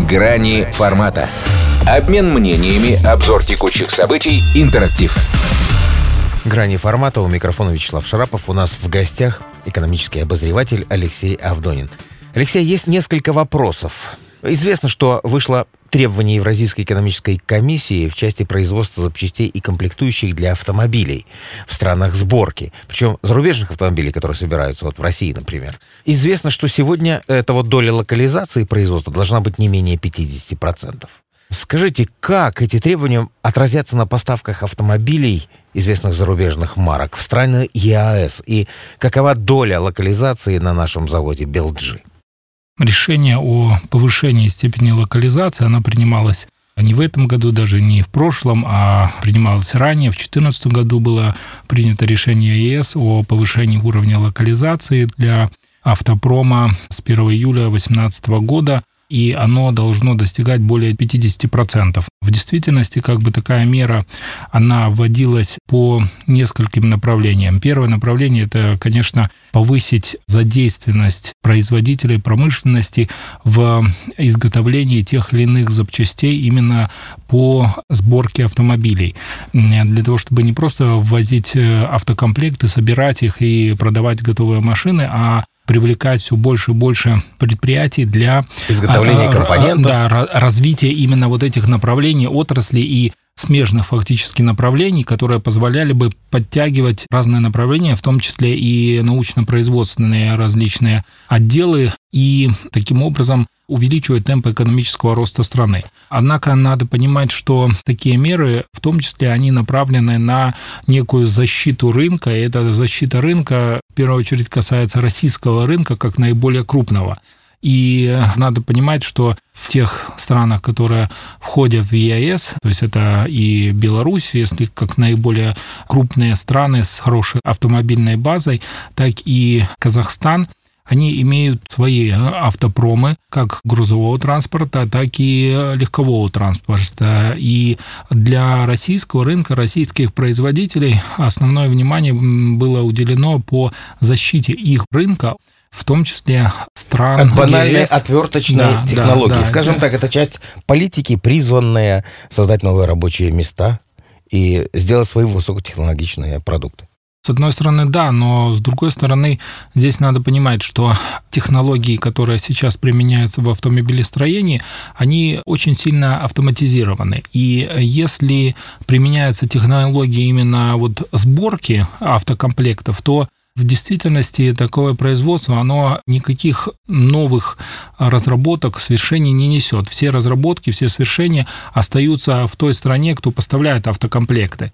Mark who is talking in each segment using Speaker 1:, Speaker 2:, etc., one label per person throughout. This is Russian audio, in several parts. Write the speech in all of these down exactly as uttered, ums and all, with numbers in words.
Speaker 1: Грани формата. Обмен мнениями, обзор текущих событий, интерактив.
Speaker 2: Грани формата. У микрофона Вячеслав Шарапов. У нас в гостях экономический обозреватель Алексей Авдонин. Алексей, есть несколько вопросов. Известно, что вышло требование Евразийской экономической комиссии в части производства запчастей и комплектующих для автомобилей в странах сборки. Причем зарубежных автомобилей, которые собираются вот в России, например. Известно, что сегодня эта вот доля локализации производства должна быть не менее пятьдесят процентов. Скажите, как эти требования отразятся на поставках автомобилей известных зарубежных марок в страны ЕАЭС? И какова доля локализации на нашем заводе би эл джи?
Speaker 3: Решение о повышении степени локализации, оно принималось не в этом году, даже не в прошлом, а принималось ранее. В две тысячи четырнадцатом году было принято решение ЕС о повышении уровня локализации для автопрома с первого июля две тысячи восемнадцатого года, и оно должно достигать более пятьдесят процентов. В действительности, как бы такая мера, она вводилась по нескольким направлениям. Первое направление – это, конечно, повысить задействованность производителей промышленности в изготовлении тех или иных запчастей именно по сборке автомобилей. Для того, чтобы не просто ввозить автокомплекты, собирать их и продавать готовые машины, а привлекать все больше и больше предприятий для
Speaker 2: изготовления компонентов,
Speaker 3: да, развития именно вот этих направлений, отраслей и смежных фактически направлений, которые позволяли бы подтягивать разные направления, в том числе и научно-производственные различные отделы, и таким образом увеличивать темпы экономического роста страны. Однако надо понимать, что такие меры, в том числе, они направлены на некую защиту рынка, и эта защита рынка в первую очередь касается российского рынка как наиболее крупного. И надо понимать, что в тех странах, которые входят в ЕАЭС, то есть это и Беларусь, если как наиболее крупные страны с хорошей автомобильной базой, так и Казахстан, они имеют свои автопромы, как грузового транспорта, так и легкового транспорта. И для российского рынка, российских производителей основное внимание было уделено по защите их рынка, в том числе стран
Speaker 2: от банальной
Speaker 3: ЕС.
Speaker 2: отверточной
Speaker 3: да,
Speaker 2: технологии.
Speaker 3: Да, да,
Speaker 2: Скажем
Speaker 3: да.
Speaker 2: так, это часть политики, призванная создать новые рабочие места и сделать свои высокотехнологичные продукты.
Speaker 3: С одной стороны, да, но с другой стороны, здесь надо понимать, что технологии, которые сейчас применяются в автомобилестроении, они очень сильно автоматизированы. И если применяются технологии именно вот сборки автокомплектов, то в действительности такое производство, оно никаких новых разработок, свершений не несет. Все разработки, все свершения остаются в той стране, кто поставляет автокомплекты.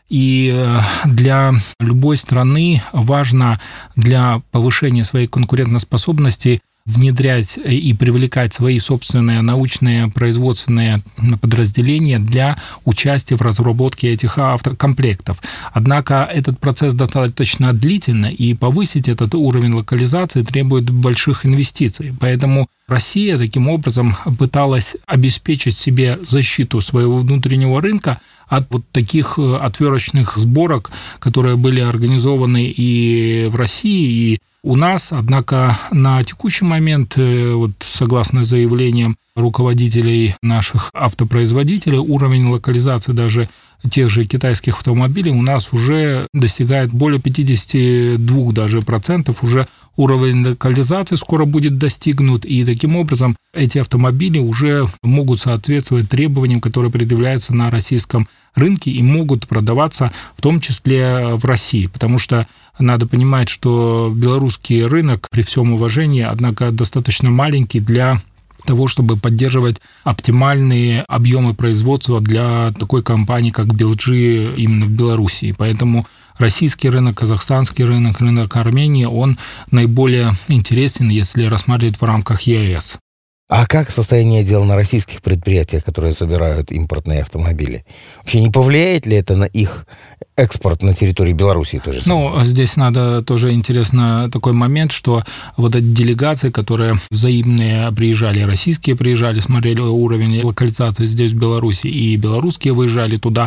Speaker 3: И для любой страны важно для повышения своей конкурентоспособности внедрять и привлекать свои собственные научные производственные подразделения для участия в разработке этих автокомплектов. Однако этот процесс достаточно длительный, и повысить этот уровень локализации требует больших инвестиций. Поэтому Россия таким образом пыталась обеспечить себе защиту своего внутреннего рынка от вот таких отверточных сборок, которые были организованы и в России, и у нас. Однако на текущий момент, вот согласно заявлениям руководителей наших автопроизводителей, уровень локализации даже тех же китайских автомобилей у нас уже достигает более пятьдесят два даже процентов, уже уровень локализации скоро будет достигнут, и таким образом эти автомобили уже могут соответствовать требованиям, которые предъявляются на российском рынке и могут продаваться в том числе в России, потому что надо понимать, что белорусский рынок, при всем уважении, однако достаточно маленький для того, чтобы поддерживать оптимальные объемы производства для такой компании, как би эл джи именно в Белоруссии. Поэтому российский рынок, казахстанский рынок, рынок Армении, он наиболее интересен, если рассматривать в рамках ЕАЭС.
Speaker 2: А как состояние дел на российских предприятиях, которые собирают импортные автомобили? Вообще не повлияет ли это на их экспорт на территории Беларуси? Тоже
Speaker 3: ну, здесь надо тоже интересно такой момент, что вот эти делегации, которые взаимные приезжали, российские приезжали, смотрели уровень локализации здесь в Беларуси, и белорусские выезжали туда,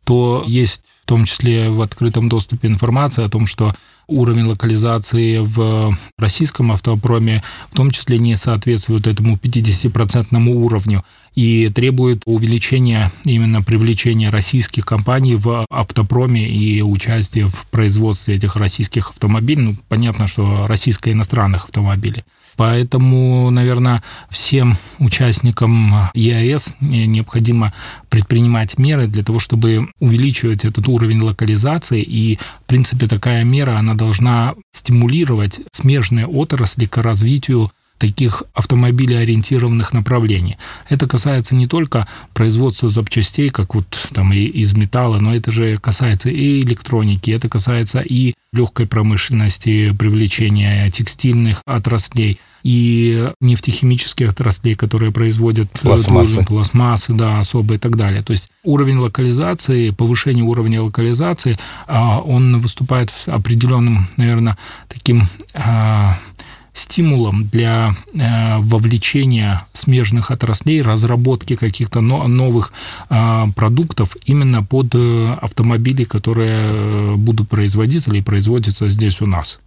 Speaker 3: то есть в том числе в открытом доступе информация о том, что уровень локализации в российском автопроме в том числе не соответствует этому пятидесятипроцентному уровню и требует увеличения, именно привлечения российских компаний в автопроме и участия в производстве этих российских автомобилей. Ну, понятно, что российско-иностранных автомобилей. Поэтому, наверное, всем участникам ЕАЭС необходимо предпринимать меры для того, чтобы увеличивать этот уровень локализации. И, в принципе, такая мера, она должна стимулировать смежные отрасли к развитию таких автомобилеориентированных направлений. Это касается не только производства запчастей, как вот там и из металла, но это же касается и электроники, это касается и легкой промышленности, привлечения текстильных отраслей, и нефтехимических отраслей, которые производят
Speaker 2: пластмассы,
Speaker 3: пластмассы, да, особые и так далее. То есть уровень локализации, повышение уровня локализации, он выступает определенным, наверное, таким стимулом для э, вовлечения смежных отраслей, разработки каких-то но, новых э, продуктов именно под э, автомобили, которые будут производиться или производятся здесь у нас.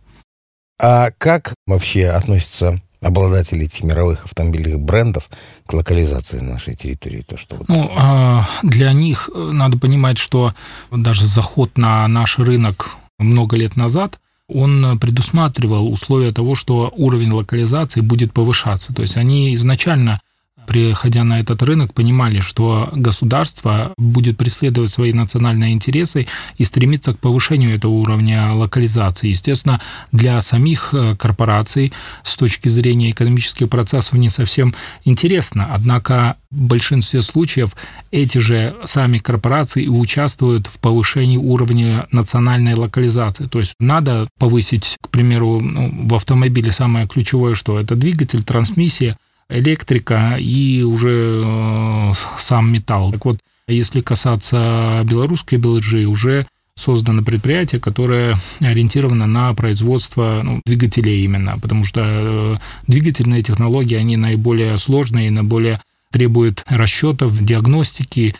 Speaker 2: А как вообще относятся обладатели этих мировых автомобильных брендов к локализации на нашей территории? То, что вот...
Speaker 3: Ну, э, для них надо понимать, что даже заход на наш рынок много лет назад он предусматривал условия того, что уровень локализации будет повышаться. То есть они изначально, приходя на этот рынок, понимали, что государство будет преследовать свои национальные интересы и стремиться к повышению этого уровня локализации. Естественно, для самих корпораций с точки зрения экономических процессов не совсем интересно. Однако в большинстве случаев эти же сами корпорации и участвуют в повышении уровня национальной локализации. То есть надо повысить, к примеру, ну, в автомобиле самое ключевое, что это двигатель, трансмиссия, электрика и уже э, сам металл. Так вот, если касаться белорусской би эл джи, уже создано предприятие, которое ориентировано на производство ну, двигателей именно, потому что э, двигательные технологии, они наиболее сложные, наиболее требуют расчетов, диагностики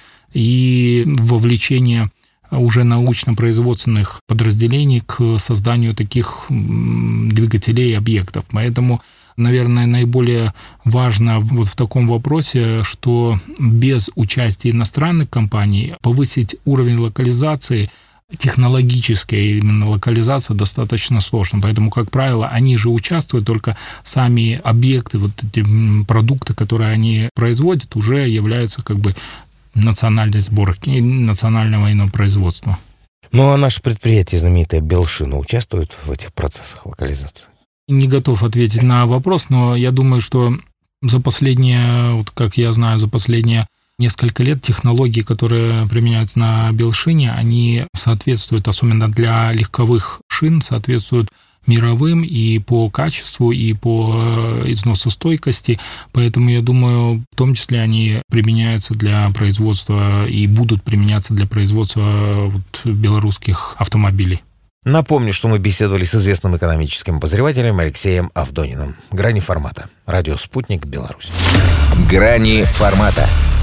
Speaker 3: и вовлечения уже научно-производственных подразделений к созданию таких двигателей и объектов. Поэтому, наверное, наиболее важно вот в таком вопросе, что без участия иностранных компаний повысить уровень локализации, технологическая именно локализация достаточно сложно. Поэтому, как правило, они же участвуют, только сами объекты, вот эти продукты, которые они производят, уже являются как бы национальной сборки, национального военного производства.
Speaker 2: Ну, а наше предприятие, знаменитое Белшина, участвует в этих процессах локализации?
Speaker 3: Не готов ответить на вопрос, но я думаю, что за последние, вот как я знаю, за последние несколько лет технологии, которые применяются на Белшине, они соответствуют, особенно для легковых шин, соответствуют мировым и по качеству, и по износостойкости. Поэтому, я думаю, в том числе они применяются для производства и будут применяться для производства вот белорусских автомобилей.
Speaker 2: Напомню, что мы беседовали с известным экономическим обозревателем Алексеем Авдониным. «Грани формата». Радио «Спутник», Беларусь.
Speaker 1: «Грани формата».